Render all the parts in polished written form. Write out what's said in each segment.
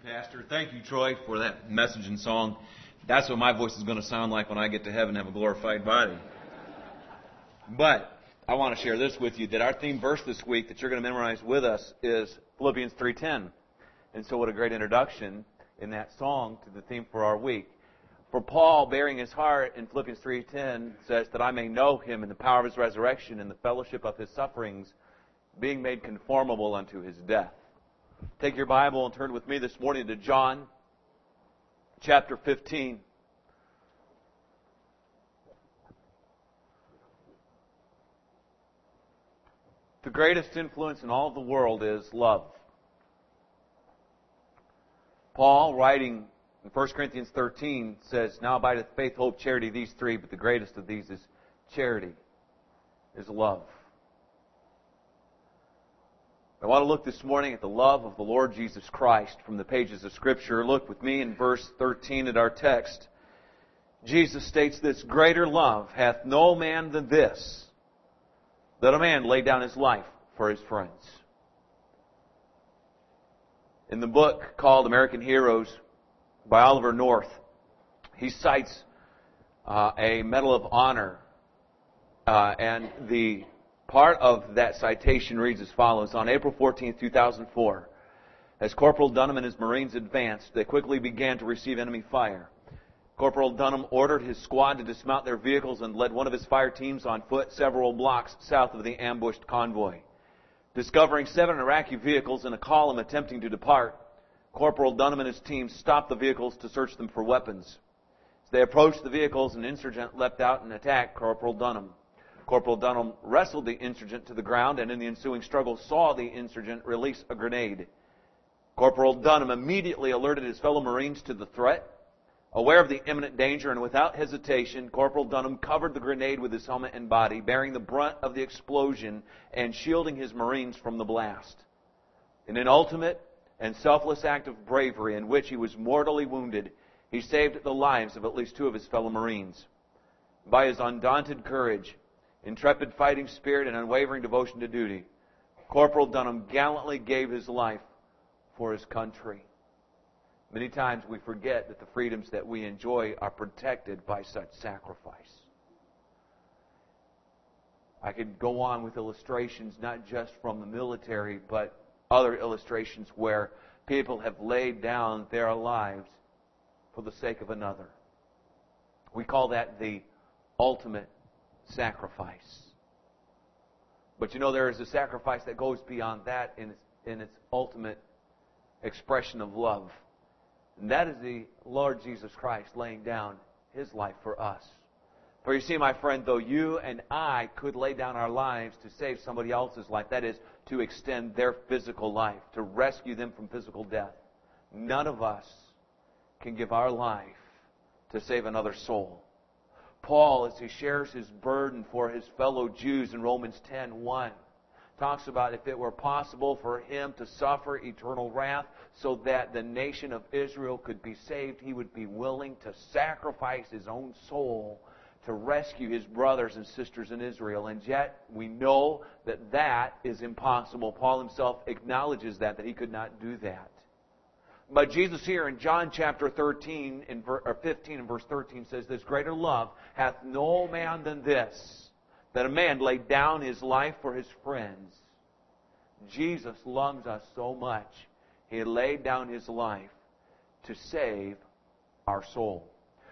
Pastor. Thank you, Troy, for that message and song. That's what my voice is going to sound like when I get to heaven and have a glorified body. But I want to share this with you, that our theme verse this week that you're going to memorize with us is Philippians 3:10. And so what a great introduction in that song to the theme for our week. For Paul, bearing his heart in Philippians 3:10, says that I may know him in the power of his resurrection and the fellowship of his sufferings, being made conformable unto his death. Take your Bible and turn with me this morning to John chapter 15. The greatest influence in all of the world is love. Paul, writing in 1 Corinthians 13, says, Now abideth faith, hope, charity, these three, but the greatest of these is charity, is love. I want to look this morning at the love of the Lord Jesus Christ from the pages of Scripture. Look with me in verse 13 at our text. Jesus states this, Greater love hath no man than this, that a man lay down his life for his friends. In the book called American Heroes by Oliver North, he cites a Medal of Honor, and the part of that citation reads as follows. On April 14, 2004, as Corporal Dunham and his Marines advanced, they quickly began to receive enemy fire. Corporal Dunham ordered his squad to dismount their vehicles and led one of his fire teams on foot several blocks south of the ambushed convoy. Discovering 7 Iraqi vehicles in a column attempting to depart, Corporal Dunham and his team stopped the vehicles to search them for weapons. As they approached the vehicles, an insurgent leapt out and attacked Corporal Dunham. Corporal Dunham wrestled the insurgent to the ground and in the ensuing struggle saw the insurgent release a grenade. Corporal Dunham immediately alerted his fellow Marines to the threat. Aware of the imminent danger and without hesitation, Corporal Dunham covered the grenade with his helmet and body, bearing the brunt of the explosion and shielding his Marines from the blast. In an ultimate and selfless act of bravery in which he was mortally wounded, he saved the lives of at least 2 of his fellow Marines. By his undaunted courage, intrepid fighting spirit, and unwavering devotion to duty, Corporal Dunham gallantly gave his life for his country. Many times we forget that the freedoms that we enjoy are protected by such sacrifice. I could go on with illustrations not just from the military, but other illustrations where people have laid down their lives for the sake of another. We call that the ultimate sacrifice. But you know, there is a sacrifice that goes beyond that in its ultimate expression of love. And that is the Lord Jesus Christ laying down His life for us. For you see, my friend, though you and I could lay down our lives to save somebody else's life, that is, to extend their physical life, to rescue them from physical death, none of us can give our life to save another soul. Paul, as he shares his burden for his fellow Jews in Romans 10:1, talks about if it were possible for him to suffer eternal wrath so that the nation of Israel could be saved, he would be willing to sacrifice his own soul to rescue his brothers and sisters in Israel. And yet we know that that is impossible. Paul himself acknowledges that he could not do that. But Jesus here in John chapter 15 and verse 13 says, This greater love hath no man than this, that a man lay down his life for his friends. Jesus loves us so much, He laid down His life to save our soul.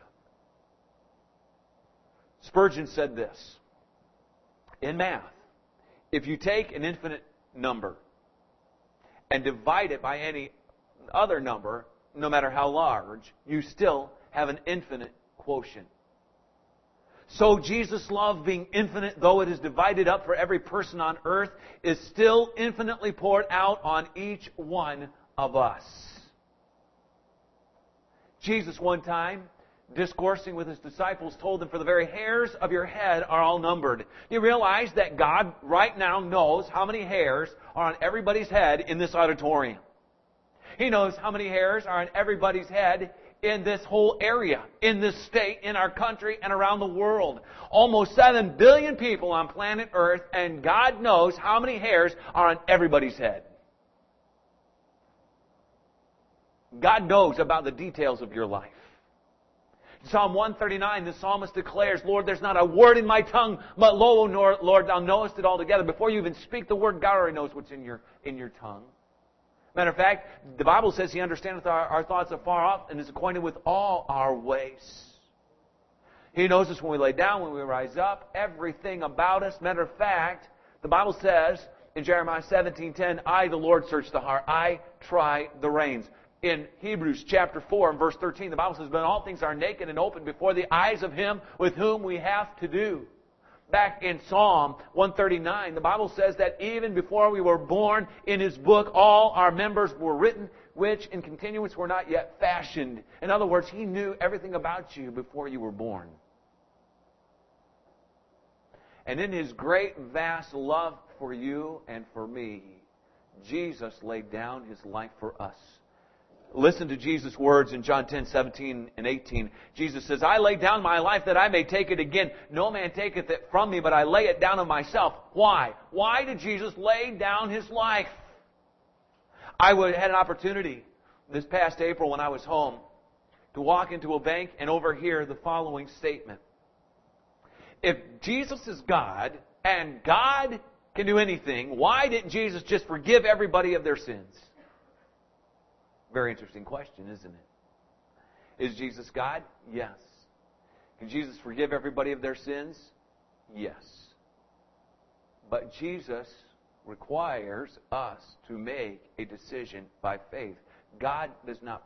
Spurgeon said this, in math, if you take an infinite number and divide it by any other number, no matter how large, you still have an infinite quotient. So Jesus' love, being infinite, though it is divided up for every person on earth, is still infinitely poured out on each one of us. Jesus one time, discoursing with His disciples, told them, For the very hairs of your head are all numbered. You realize that God right now knows how many hairs are on everybody's head in this auditorium. He knows how many hairs are on everybody's head in this whole area, in this state, in our country, and around the world. Almost 7 billion people on planet Earth, and God knows how many hairs are on everybody's head. God knows about the details of your life. Psalm 139, the psalmist declares, Lord, there's not a word in my tongue, but lo, Lord, thou knowest it altogether. Before you even speak the word, God already knows what's in your tongue. Matter of fact, the Bible says He understandeth our thoughts afar off and is acquainted with all our ways. He knows us when we lay down, when we rise up, everything about us. Matter of fact, the Bible says in Jeremiah 17:10, I, the Lord, search the heart. I try the reins. In Hebrews chapter 4 and verse 13, the Bible says, but all things are naked and open before the eyes of Him with whom we have to do. Back in Psalm 139, the Bible says that even before we were born, in His book, all our members were written, which in continuance were not yet fashioned. In other words, He knew everything about you before you were born. And in His great, vast love for you and for me, Jesus laid down His life for us. Listen to Jesus' words in John 10:17 and 18. Jesus says, I lay down my life that I may take it again. No man taketh it from me, but I lay it down of myself. Why? Why did Jesus lay down His life? I had an opportunity this past April when I was home to walk into a bank and overhear the following statement. If Jesus is God and God can do anything, why didn't Jesus just forgive everybody of their sins? Very interesting question, isn't it? Is Jesus God? Yes. Can Jesus forgive everybody of their sins? Yes. But Jesus requires us to make a decision by faith. God does not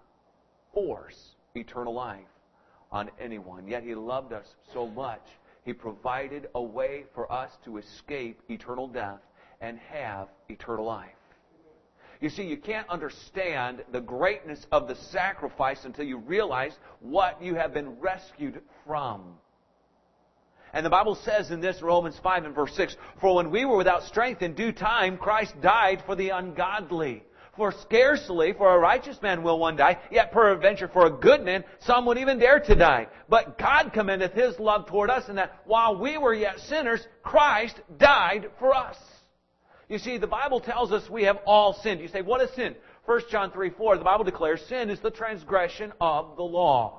force eternal life on anyone, yet He loved us so much, He provided a way for us to escape eternal death and have eternal life. You see, you can't understand the greatness of the sacrifice until you realize what you have been rescued from. And the Bible says in this, Romans 5 and verse 6, for when we were without strength in due time, Christ died for the ungodly. For scarcely for a righteous man will one die, yet peradventure for a good man some would even dare to die. But God commendeth His love toward us, in that while we were yet sinners, Christ died for us. You see, the Bible tells us we have all sinned. You say, what is sin? 1 John 3:4, the Bible declares sin is the transgression of the law.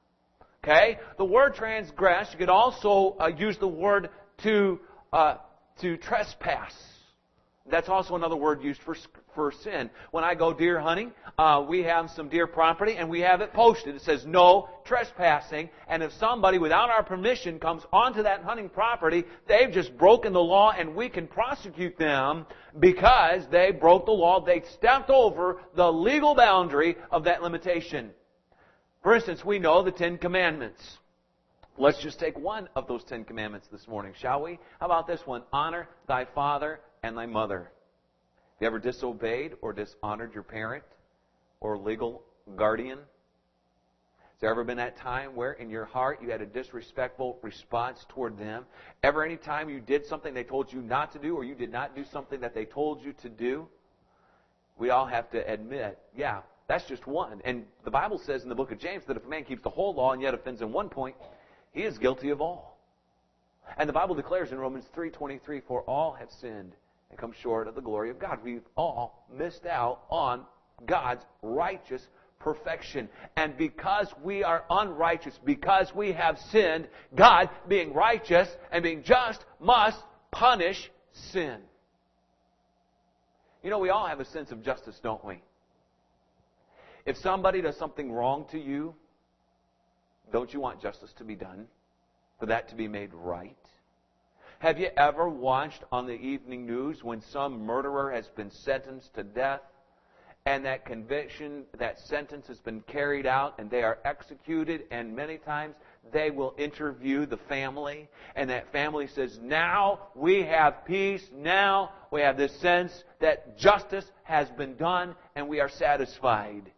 Okay? The word transgress, you could also use the word to trespass. That's also another word used for sin. When I go deer hunting, we have some deer property and we have it posted. It says no trespassing. And if somebody without our permission comes onto that hunting property, they've just broken the law and we can prosecute them because they broke the law. They stepped over the legal boundary of that limitation. For instance, we know the 10 Commandments. Let's just take one of those 10 Commandments this morning, shall we? How about this one? Honor thy father and thy mother. Have you ever disobeyed or dishonored your parent or legal guardian? Has there ever been that time where in your heart you had a disrespectful response toward them? Ever any time you did something they told you not to do, or you did not do something that they told you to do? We all have to admit, yeah, that's just one. And the Bible says in the book of James that if a man keeps the whole law and yet offends in one point, he is guilty of all. And the Bible declares in Romans 3:23, for all have sinned and come short of the glory of God. We've all missed out on God's righteous perfection. And because we are unrighteous, because we have sinned, God, being righteous and being just, must punish sin. You know, we all have a sense of justice, don't we? If somebody does something wrong to you, don't you want justice to be done? For that to be made right? Have you ever watched on the evening news when some murderer has been sentenced to death and that conviction, that sentence has been carried out and they are executed, and many times they will interview the family and that family says, now we have peace, now we have this sense that justice has been done and we are satisfied.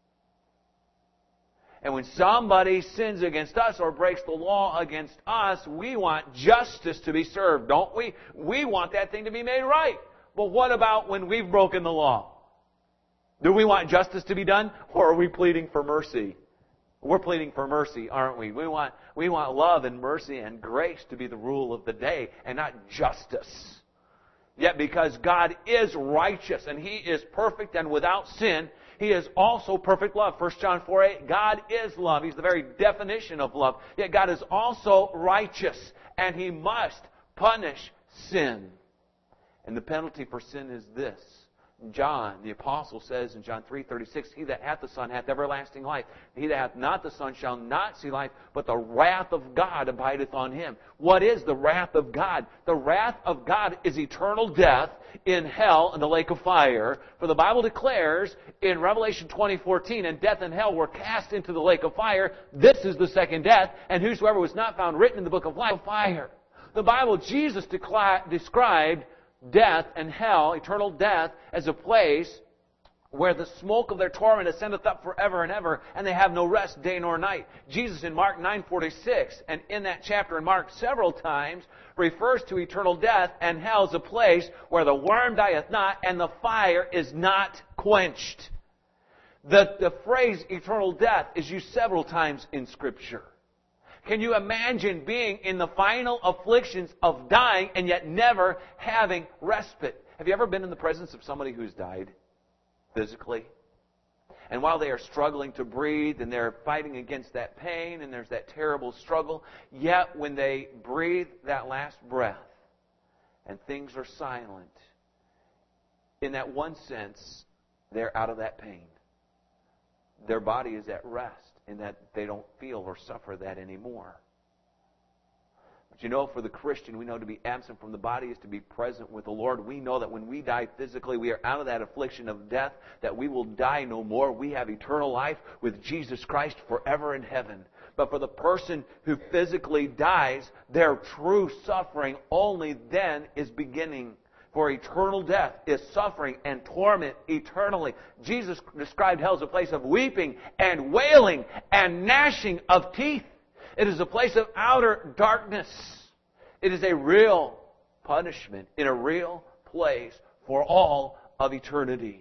And when somebody sins against us or breaks the law against us, we want justice to be served, don't we? We want that thing to be made right. But what about when we've broken the law? Do we want justice to be done, or are we pleading for mercy? We're pleading for mercy, aren't we? We want love and mercy and grace to be the rule of the day and not justice. Yet because God is righteous and He is perfect and without sin, He is also perfect love. 1 John 4:8, God is love. He's the very definition of love. Yet God is also righteous, and He must punish sin. And the penalty for sin is this. John, the apostle, says in John 3:36, He that hath the Son hath everlasting life. He that hath not the Son shall not see life, but the wrath of God abideth on him. What is the wrath of God? The wrath of God is eternal death in hell and the lake of fire. For the Bible declares in Revelation 20:14, and death and hell were cast into the lake of fire. This is the second death, and whosoever was not found written in the book of life, fire. The Bible, Jesus described death and hell, eternal death, as a place where the smoke of their torment ascendeth up forever and ever, and they have no rest day nor night. Jesus in Mark 9:46, and in that chapter in Mark several times, refers to eternal death and hell as a place where the worm dieth not and the fire is not quenched. The phrase eternal death is used several times in Scripture. Can you imagine being in the final afflictions of dying and yet never having respite? Have you ever been in the presence of somebody who's died physically? And while they are struggling to breathe and they're fighting against that pain and there's that terrible struggle, yet when they breathe that last breath and things are silent, in that one sense, they're out of that pain. Their body is at rest in that they don't feel or suffer that anymore. But you know, for the Christian, we know to be absent from the body is to be present with the Lord. We know that when we die physically, we are out of that affliction of death, that we will die no more. We have eternal life with Jesus Christ forever in heaven. But for the person who physically dies, their true suffering only then is beginning. For eternal death is suffering and torment eternally. Jesus described hell as a place of weeping and wailing and gnashing of teeth. It is a place of outer darkness. It is a real punishment in a real place for all of eternity.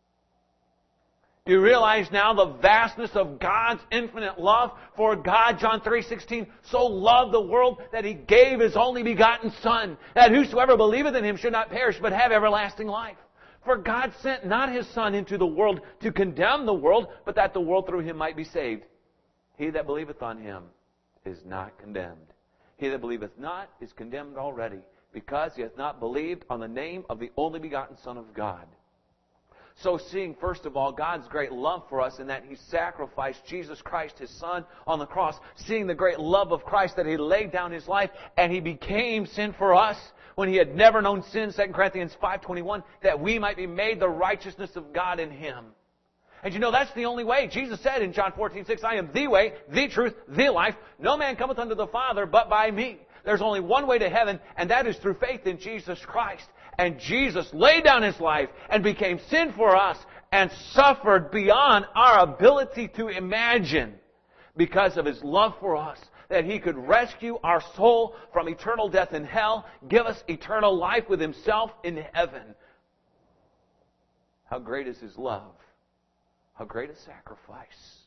Do you realize now the vastness of God's infinite love? For God, John 3:16, so loved the world that He gave His only begotten Son, that whosoever believeth in Him should not perish, but have everlasting life. For God sent not His Son into the world to condemn the world, but that the world through Him might be saved. He that believeth on Him is not condemned. He that believeth not is condemned already, because he hath not believed on the name of the only begotten Son of God. So seeing, first of all, God's great love for us in that He sacrificed Jesus Christ, His Son, on the cross. Seeing the great love of Christ that He laid down His life and He became sin for us when He had never known sin, 2 Corinthians 5:21, that we might be made the righteousness of God in Him. And you know, that's the only way. Jesus said in John 14:6, I am the way, the truth, the life. No man cometh unto the Father but by me. There's only one way to heaven, and that is through faith in Jesus Christ. And Jesus laid down His life and became sin for us and suffered beyond our ability to imagine because of His love for us, that He could rescue our soul from eternal death in hell, give us eternal life with Himself in heaven. How great is His love? How great a sacrifice.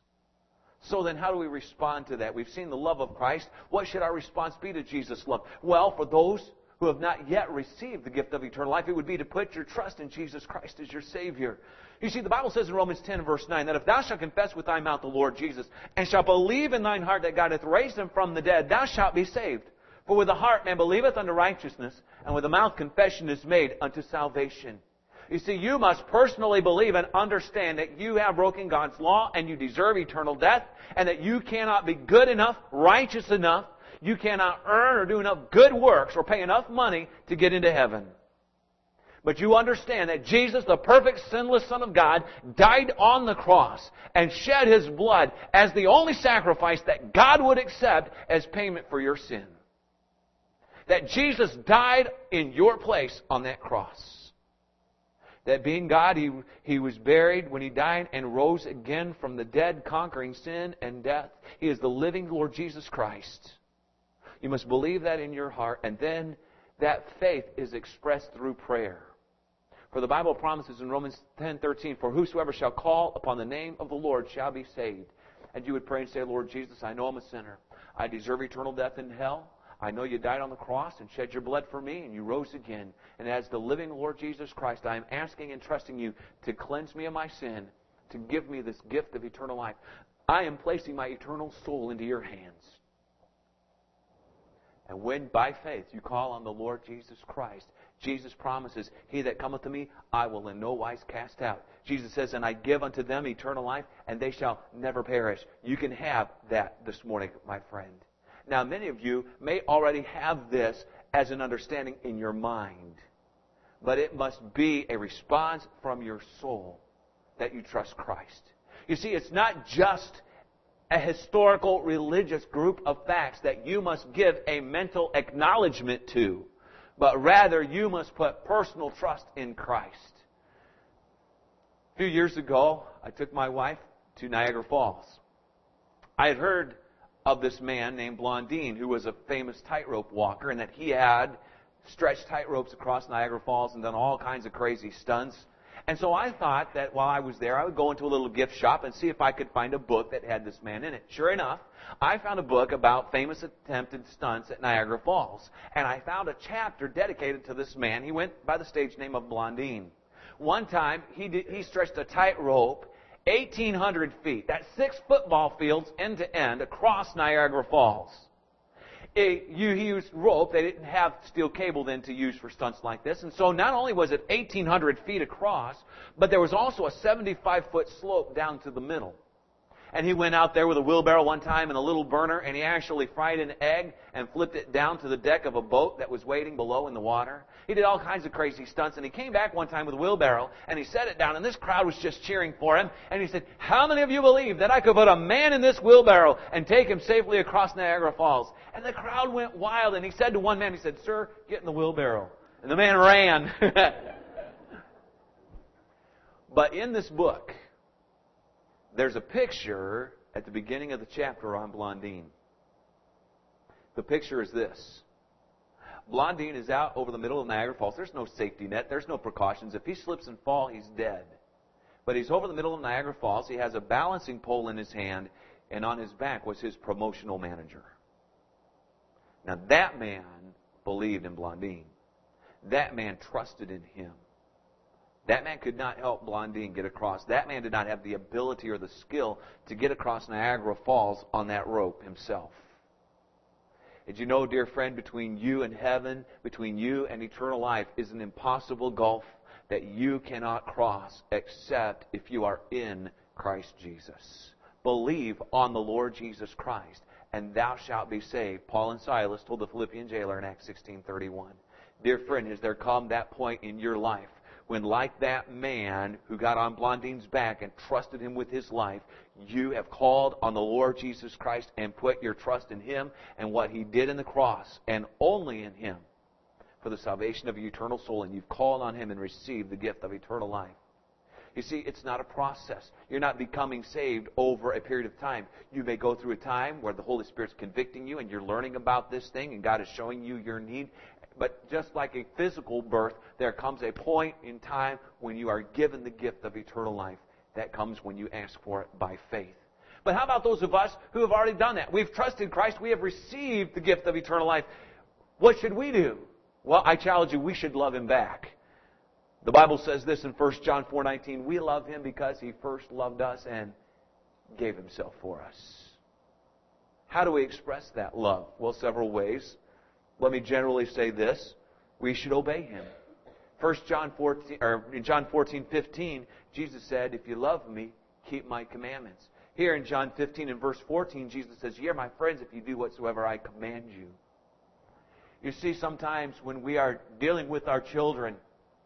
So then how do we respond to that? We've seen the love of Christ. What should our response be to Jesus' love? Well, for those who have not yet received the gift of eternal life, it would be to put your trust in Jesus Christ as your Savior. You see, the Bible says in Romans 10, verse 9, that if thou shalt confess with thy mouth the Lord Jesus, and shalt believe in thine heart that God hath raised Him from the dead, thou shalt be saved. For with the heart man believeth unto righteousness, and with the mouth confession is made unto salvation. You see, you must personally believe and understand that you have broken God's law and you deserve eternal death, and that you cannot be good enough, righteous enough, you cannot earn or do enough good works or pay enough money to get into heaven. But you understand that Jesus, the perfect sinless Son of God, died on the cross and shed His blood as the only sacrifice that God would accept as payment for your sin. That Jesus died in your place on that cross. That being God, He was buried when He died and rose again from the dead, conquering sin and death. He is the living Lord Jesus Christ. You must believe that in your heart, and then that faith is expressed through prayer. For the Bible promises in Romans 10:13, for whosoever shall call upon the name of the Lord shall be saved. And you would pray and say, Lord Jesus, I know I'm a sinner. I deserve eternal death in hell. I know You died on the cross and shed Your blood for me, and You rose again. And as the living Lord Jesus Christ, I am asking and trusting You to cleanse me of my sin, to give me this gift of eternal life. I am placing my eternal soul into your hands. And when, by faith, you call on the Lord Jesus Christ, Jesus promises, he that cometh to me, I will in no wise cast out. Jesus says, and I give unto them eternal life, and they shall never perish. You can have that this morning, my friend. Now, many of you may already have this as an understanding in your mind. But it must be a response from your soul that you trust Christ. You see, it's not just a historical religious group of facts that you must give a mental acknowledgement to, but rather you must put personal trust in Christ. A few years ago, I took my wife to Niagara Falls. I had heard of this man named Blondin, who was a famous tightrope walker, and that he had stretched tightropes across Niagara Falls and done all kinds of crazy stunts. And so I thought that while I was there, I would go into a little gift shop and see if I could find a book that had this man in it. Sure enough, I found a book about famous attempted stunts at Niagara Falls. And I found a chapter dedicated to this man. He went by the stage name of Blondin. One time, he stretched a tightrope 1,800 feet. That's 6 football fields end to end across Niagara Falls. He used rope. They didn't have steel cable then to use for stunts like this. And so not only was it 1,800 feet across, but there was also a 75-foot slope down to the middle. And he went out there with a wheelbarrow one time and a little burner, and he actually fried an egg and flipped it down to the deck of a boat that was waiting below in the water. He did all kinds of crazy stunts, and he came back one time with a wheelbarrow, and he set it down, and this crowd was just cheering for him. And he said, how many of you believe that I could put a man in this wheelbarrow and take him safely across Niagara Falls? And the crowd went wild, and he said to one man, he said, sir, get in the wheelbarrow. And the man ran. But in this book, there's a picture at the beginning of the chapter on Blondin. The picture is this. Blondin is out over the middle of Niagara Falls. There's no safety net. There's no precautions. If he slips and falls, he's dead. But he's over the middle of Niagara Falls. He has a balancing pole in his hand, and on his back was his promotional manager. Now that man believed in Blondin. That man trusted in him. That man could not help Blondin get across. That man did not have the ability or the skill to get across Niagara Falls on that rope himself. Did you know, dear friend, between you and heaven, between you and eternal life, is an impossible gulf that you cannot cross except if you are in Christ Jesus. Believe on the Lord Jesus Christ, and thou shalt be saved. Paul and Silas told the Philippian jailer in Acts 16:31. Dear friend, has there come that point in your life when, like that man who got on Blondin's back and trusted him with his life, you have called on the Lord Jesus Christ and put your trust in Him and what He did in the cross, and only in Him, for the salvation of your eternal soul, and you've called on Him and received the gift of eternal life. You see, it's not a process. You're not becoming saved over a period of time. You may go through a time where the Holy Spirit's convicting you and you're learning about this thing and God is showing you your need. But just like a physical birth, there comes a point in time when you are given the gift of eternal life. That comes when you ask for it by faith. But how about those of us who have already done that? We've trusted Christ. We have received the gift of eternal life. What should we do? Well, I challenge you, we should love Him back. The Bible says this in 1 John 4:19, we love Him because He first loved us and gave Himself for us. How do we express that love? Well, several ways. Let me generally say this. We should obey Him. In John 14:15, Jesus said, if you love me, keep my commandments. Here in John 15 and verse 14, Jesus says, ye are my friends if you do whatsoever I command you. You see, sometimes when we are dealing with our children,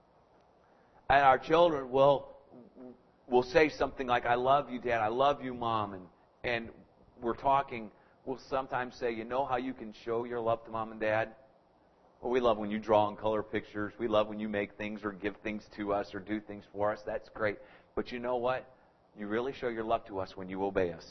and our children will say something like, I love you, Dad, I love you, Mom, and we're talking, we'll sometimes say, you know how you can show your love to Mom and Dad? Well, we love when you draw and color pictures. We love when you make things or give things to us or do things for us. That's great. But you know what? You really show your love to us when you obey us.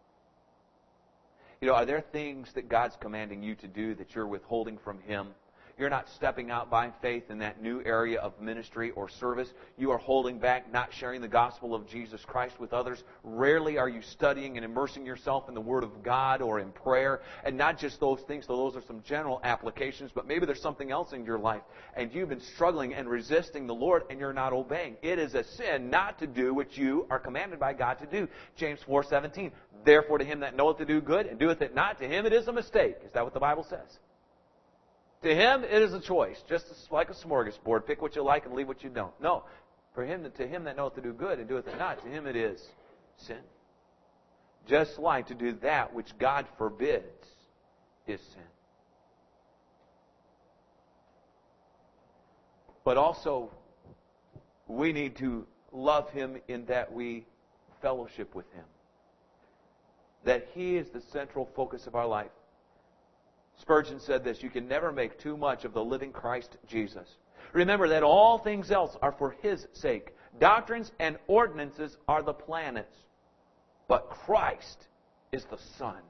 You know, are there things that God's commanding you to do that you're withholding from Him? You're not stepping out by faith in that new area of ministry or service. You are holding back, not sharing the gospel of Jesus Christ with others. Rarely are you studying and immersing yourself in the Word of God or in prayer. And not just those things, so those are some general applications, but maybe there's something else in your life. And you've been struggling and resisting the Lord, and you're not obeying. It is a sin not to do what you are commanded by God to do. James 4:17. Therefore to him that knoweth to do good and doeth it not, to him it is a mistake. Is that what the Bible says? To him it is a choice, just like a smorgasbord. Pick what you like and leave what you don't. No. To him that knoweth to do good and doeth it not, to him it is sin. Just like to do that which God forbids is sin. But also, we need to love him in that we fellowship with him. That he is the central focus of our life. Spurgeon said this, you can never make too much of the living Christ Jesus. Remember that all things else are for his sake. Doctrines and ordinances are the planets. But Christ is the sun.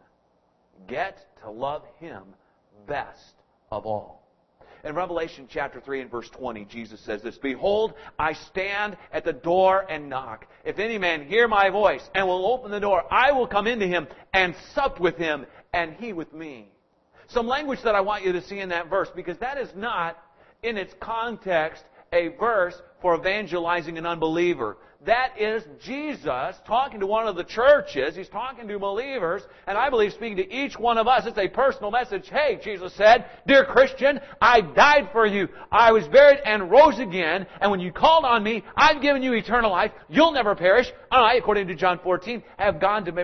Get to love him best of all. In Revelation chapter 3 and verse 20, Jesus says this, Behold, I stand at the door and knock. If any man hear my voice and will open the door, I will come into him and sup with him and he with me. Some language that I want you to see in that verse, because that is not, in its context, a verse for evangelizing an unbeliever. That is Jesus talking to one of the churches. He's talking to believers, and I believe speaking to each one of us. It's a personal message. Hey, Jesus said, Dear Christian, I died for you. I was buried and rose again, and when you called on me, I've given you eternal life. You'll never perish. I, according to John 14, have gone to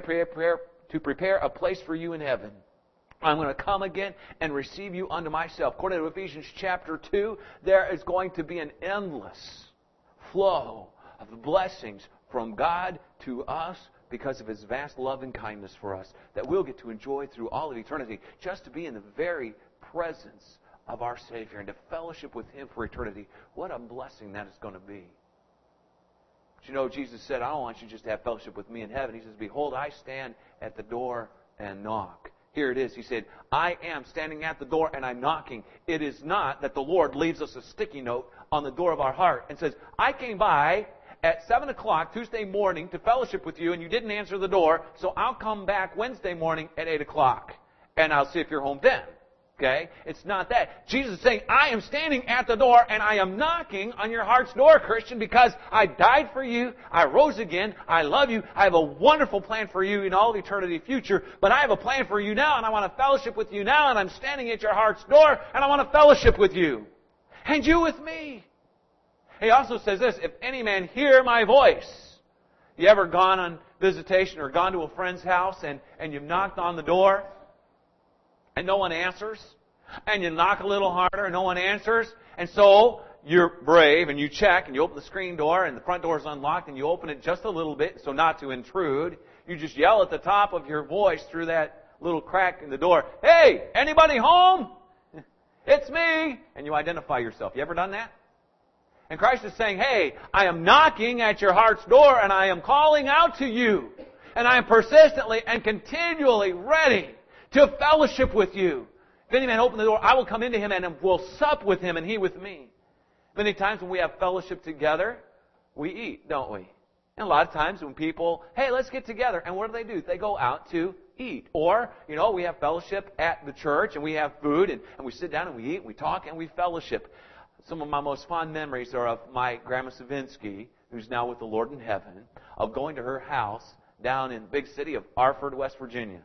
prepare a place for you in heaven. I'm going to come again and receive you unto myself. According to Ephesians chapter 2, there is going to be an endless flow of the blessings from God to us because of his vast love and kindness for us that we'll get to enjoy through all of eternity, just to be in the very presence of our Savior and to fellowship with him for eternity. What a blessing that is going to be. But you know, Jesus said, I don't want you just to have fellowship with me in heaven. He says, Behold, I stand at the door and knock. Here it is. He said, I am standing at the door and I'm knocking. It is not that the Lord leaves us a sticky note on the door of our heart and says, I came by at 7 o'clock Tuesday morning to fellowship with you and you didn't answer the door, so I'll come back Wednesday morning at 8 o'clock and I'll see if you're home then. Okay? It's not that. Jesus is saying, I am standing at the door and I am knocking on your heart's door, Christian, because I died for you, I rose again, I love you, I have a wonderful plan for you in all of eternity future, but I have a plan for you now and I want to fellowship with you now and I'm standing at your heart's door and I want to fellowship with you. And you with me. He also says this, if any man hear my voice. You ever gone on visitation or gone to a friend's house and you've knocked on the door and no one answers? And you knock a little harder and no one answers? And so you're brave and you check and you open the screen door and the front door is unlocked and you open it just a little bit so not to intrude. You just yell at the top of your voice through that little crack in the door, Hey, anybody home? It's me. And you identify yourself. You ever done that? And Christ is saying, hey, I am knocking at your heart's door and I am calling out to you. And I am persistently and continually ready to fellowship with you. If any man open the door, I will come into him and will sup with him and he with me. Many times when we have fellowship together, we eat, don't we? And a lot of times when people, hey, let's get together. And what do? They go out to eat. Or, we have fellowship at the church and we have food and we sit down and we eat and we talk and we fellowship. Some of my most fond memories are of my Grandma Savinsky, who's now with the Lord in heaven, of going to her house down in the big city of Arford, West Virginia.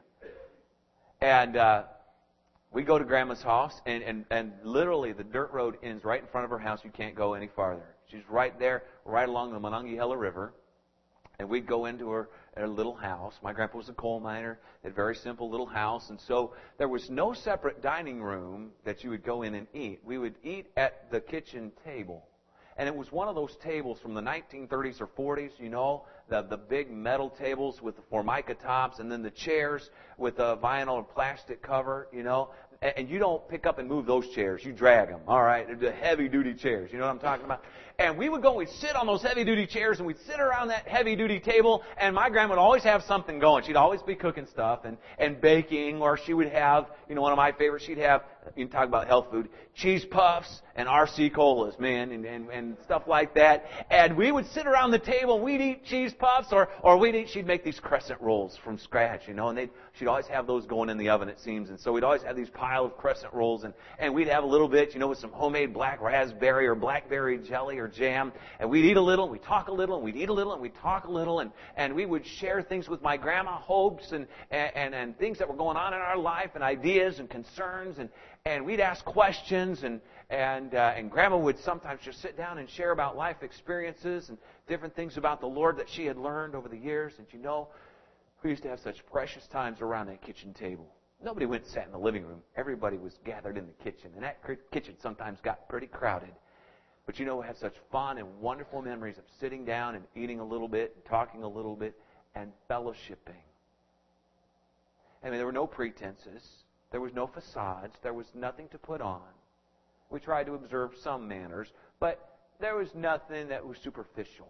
And we go to Grandma's house, and literally the dirt road ends right in front of her house. You can't go any farther. She's right there, right along the Monongahela River. And we'd go into her little house. My grandpa was a coal miner, a very simple little house. And so there was no separate dining room that you would go in and eat. We would eat at the kitchen table. And it was one of those tables from the 1930s or 40s, the big metal tables with the formica tops, and then the chairs with a vinyl or plastic cover, And you don't pick up and move those chairs. You drag them, all right? They're heavy-duty chairs. You know what I'm talking about? And we would go and we'd sit on those heavy-duty chairs and we'd sit around that heavy-duty table, and my grandma would always have something going. She'd always be cooking stuff and baking, or she would have, one of my favorites, she'd have, you can talk about health food, cheese puffs and RC colas, man, and stuff like that. And we would sit around the table and we'd eat cheese puffs, or she'd make these crescent rolls from scratch, and she'd always have those going in the oven, it seems. And so we'd always have these pile of crescent rolls, and we'd have a little bit, with some homemade black raspberry or blackberry jelly or jam, and we'd eat a little, and we'd talk a little, and we'd eat a little, and we'd talk a little, and we would share things with my grandma, hopes and things that were going on in our life, and ideas and concerns, and we'd ask questions, and Grandma would sometimes just sit down and share about life experiences and different things about the Lord that she had learned over the years. And we used to have such precious times around that kitchen table. Nobody went and sat in the living room. Everybody was gathered in the kitchen, and that kitchen sometimes got pretty crowded. But we have such fun and wonderful memories of sitting down and eating a little bit, and talking a little bit, and fellowshipping. There were no pretenses. There was no facades. There was nothing to put on. We tried to observe some manners, but there was nothing that was superficial.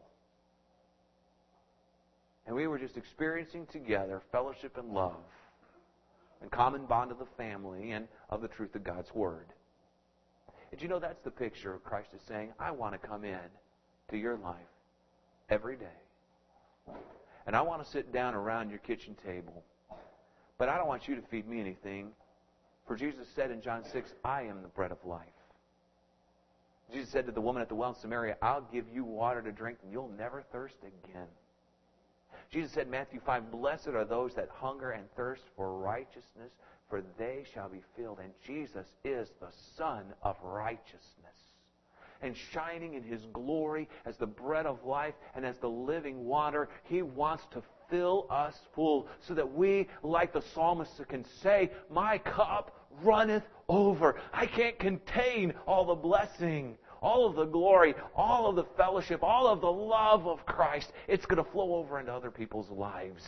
And we were just experiencing together fellowship and love and common bond of the family and of the truth of God's Word. And that's the picture of Christ is saying, I want to come in to your life every day. And I want to sit down around your kitchen table. But I don't want you to feed me anything. For Jesus said in John 6, I am the bread of life. Jesus said to the woman at the well in Samaria, I'll give you water to drink and you'll never thirst again. Jesus said in Matthew 5, blessed are those that hunger and thirst for righteousness, for they shall be filled. And Jesus is the Son of righteousness. And shining in His glory as the bread of life and as the living water, He wants to fill us full so that we, like the psalmist, can say, my cup runneth over. I can't contain all the blessing, all of the glory, all of the fellowship, all of the love of Christ. It's going to flow over into other people's lives.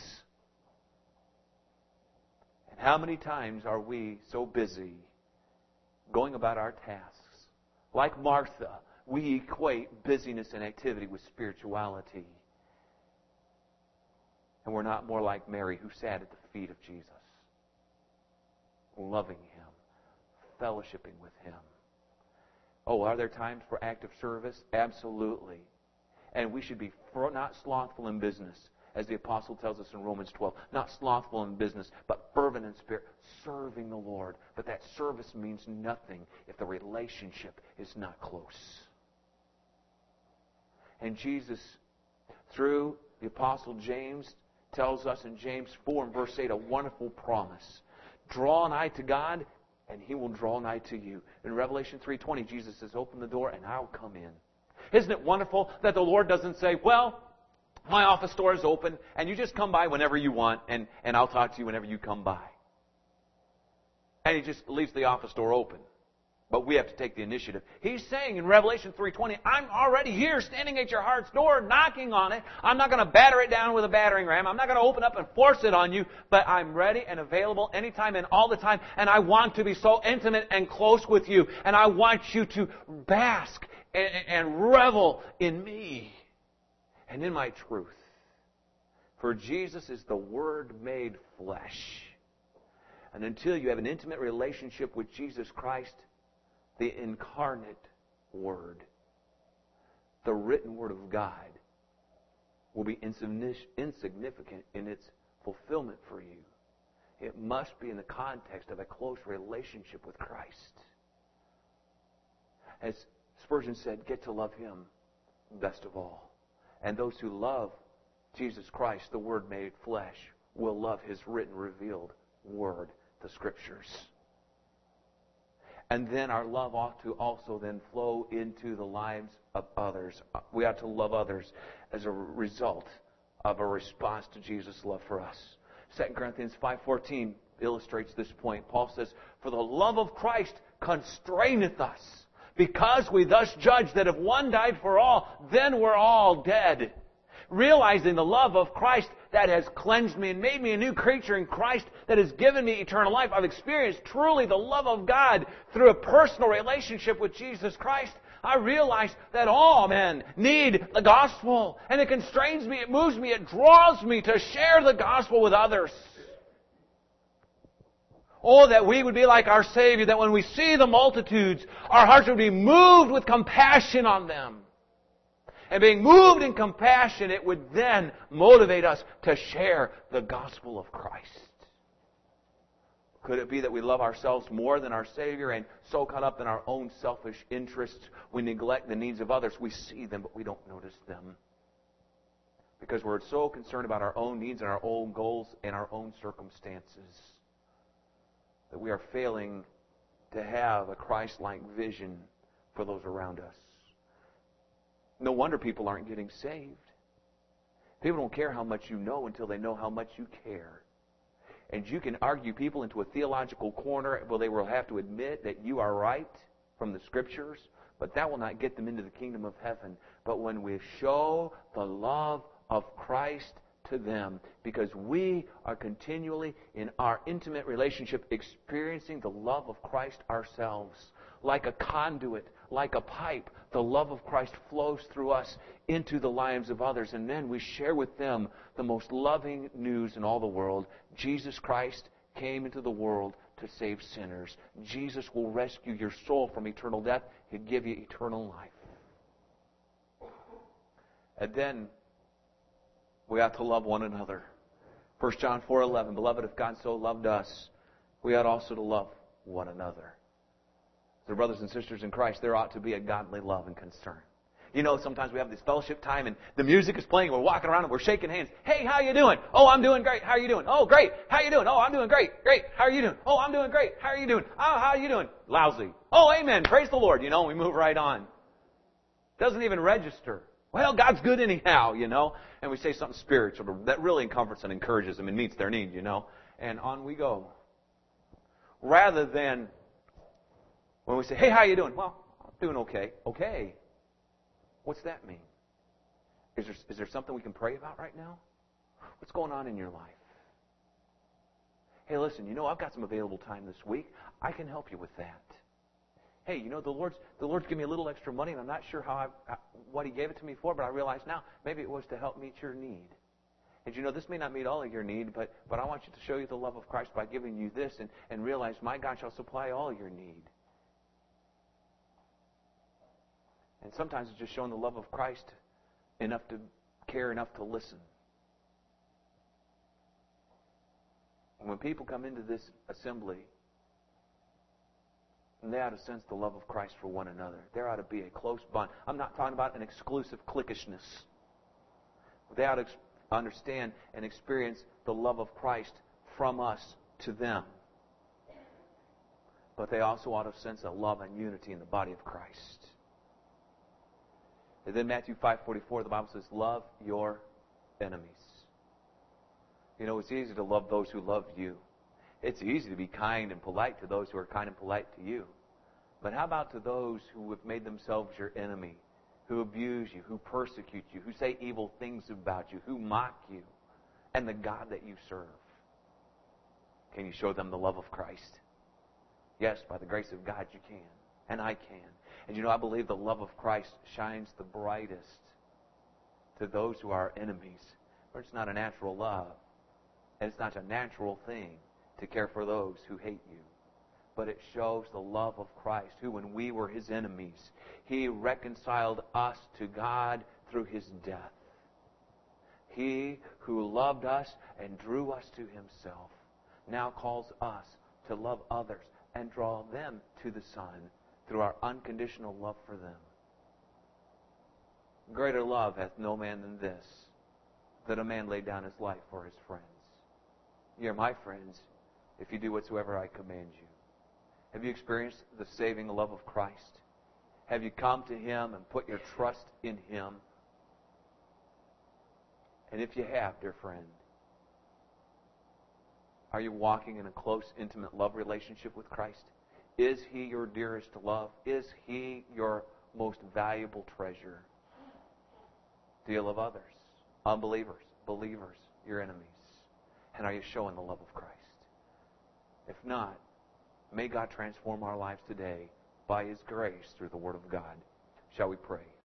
And how many times are we so busy going about our tasks? Like Martha, we equate busyness and activity with spirituality. And we're not more like Mary, who sat at the feet of Jesus, loving Him, fellowshipping with Him. Oh, are there times for active service? Absolutely. And we should be not slothful in business, as the apostle tells us in Romans 12. Not slothful in business, but fervent in spirit, serving the Lord. But that service means nothing if the relationship is not close. And Jesus, through the apostle James, tells us in James 4 and verse 8 a wonderful promise. Draw nigh to God, and He will draw nigh to you. In Revelation 3:20, Jesus says, open the door, and I'll come in. Isn't it wonderful that the Lord doesn't say, well, my office door is open, and you just come by whenever you want, and I'll talk to you whenever you come by. And He just leaves the office door open. But we have to take the initiative. He's saying in Revelation 3:20, I'm already here standing at your heart's door, knocking on it. I'm not going to batter it down with a battering ram. I'm not going to open up and force it on you. But I'm ready and available anytime and all the time. And I want to be so intimate and close with you. And I want you to bask and revel in me and in my truth. For Jesus is the Word made flesh. And until you have an intimate relationship with Jesus Christ, the incarnate Word, the written Word of God, will be insignificant in its fulfillment for you. It must be in the context of a close relationship with Christ. As Spurgeon said, get to love Him best of all. And those who love Jesus Christ, the Word made flesh, will love His written, revealed Word, the Scriptures. And then our love ought to also then flow into the lives of others. We ought to love others as a result of a response to Jesus' love for us. 2 Corinthians 5:14 illustrates this point. Paul says, for the love of Christ constraineth us, because we thus judge that if one died for all, then we're all dead. Realizing the love of Christ that has cleansed me and made me a new creature in Christ, that has given me eternal life. I've experienced truly the love of God through a personal relationship with Jesus Christ. I realize that all men need the gospel. And it constrains me, it moves me, it draws me to share the gospel with others. Oh, that we would be like our Savior, that when we see the multitudes, our hearts would be moved with compassion on them. And being moved in compassion, it would then motivate us to share the gospel of Christ. Could it be that we love ourselves more than our Savior and so caught up in our own selfish interests, we neglect the needs of others? We see them, but we don't notice them. Because we're so concerned about our own needs and our own goals and our own circumstances that we are failing to have a Christ-like vision for those around us. No wonder people aren't getting saved. People don't care how much you know until they know how much you care. And you can argue people into a theological corner where they will have to admit that you are right from the Scriptures, but that will not get them into the kingdom of heaven. But when we show the love of Christ to them, because we are continually in our intimate relationship experiencing the love of Christ ourselves. Like a conduit, like a pipe, the love of Christ flows through us into the lives of others. And then we share with them the most loving news in all the world. Jesus Christ came into the world to save sinners. Jesus will rescue your soul from eternal death. He'll give you eternal life. And then we ought to love one another. 1 John 4:11, Beloved, if God so loved us, we ought also to love one another. So brothers and sisters in Christ, there ought to be a godly love and concern. You know, sometimes we have this fellowship time and the music is playing and we're walking around and we're shaking hands. Hey, how you doing? Oh, I'm doing great. How are you doing? Oh, great. How you doing? Oh, I'm doing great. Great. How are you doing? Oh, I'm doing great. How are you doing? Oh, how are you doing? Lousy. Oh, amen. Praise the Lord. You know, we move right on. Doesn't even register. Well, God's good anyhow, you know. And we say something spiritual that really comforts and encourages them and meets their need, you know. And on we go. Rather than when we say, hey, how you doing? Well, I'm doing okay. Okay. What's that mean? Is there something we can pray about right now? What's going on in your life? Hey, listen, you know, I've got some available time this week. I can help you with that. Hey, you know, the Lord's given me a little extra money, and I'm not sure what He gave it to me for, but I realize now maybe it was to help meet your need. And you know, this may not meet all of your need, but I want you to show you the love of Christ by giving you this and realize, my God shall supply all your need. And sometimes it's just showing the love of Christ enough to care enough to listen. And when people come into this assembly, and they ought to sense the love of Christ for one another. There ought to be a close bond. I'm not talking about an exclusive cliquishness. They ought to understand and experience the love of Christ from us to them. But they also ought to sense a love and unity in the body of Christ. And then Matthew 5:44, the Bible says, love your enemies. You know, it's easy to love those who love you. It's easy to be kind and polite to those who are kind and polite to you. But how about to those who have made themselves your enemy, who abuse you, who persecute you, who say evil things about you, who mock you, and the God that you serve? Can you show them the love of Christ? Yes, by the grace of God you can, and I can. And you know, I believe the love of Christ shines the brightest to those who are enemies. For it's not a natural love, and it's not a natural thing to care for those who hate you. But it shows the love of Christ, who when we were His enemies, He reconciled us to God through His death. He who loved us and drew us to Himself now calls us to love others and draw them to the Son through our unconditional love for them. Greater love hath no man than this, that a man lay down his life for his friends. Ye are my friends, if you do whatsoever I command you. Have you experienced the saving love of Christ? Have you come to Him and put your trust in Him? And if you have, dear friend, are you walking in a close, intimate love relationship with Christ? Is He your dearest love? Is He your most valuable treasure? Do you love others? Unbelievers, believers, your enemies? And are you showing the love of Christ? If not, may God transform our lives today by His grace through the Word of God. Shall we pray?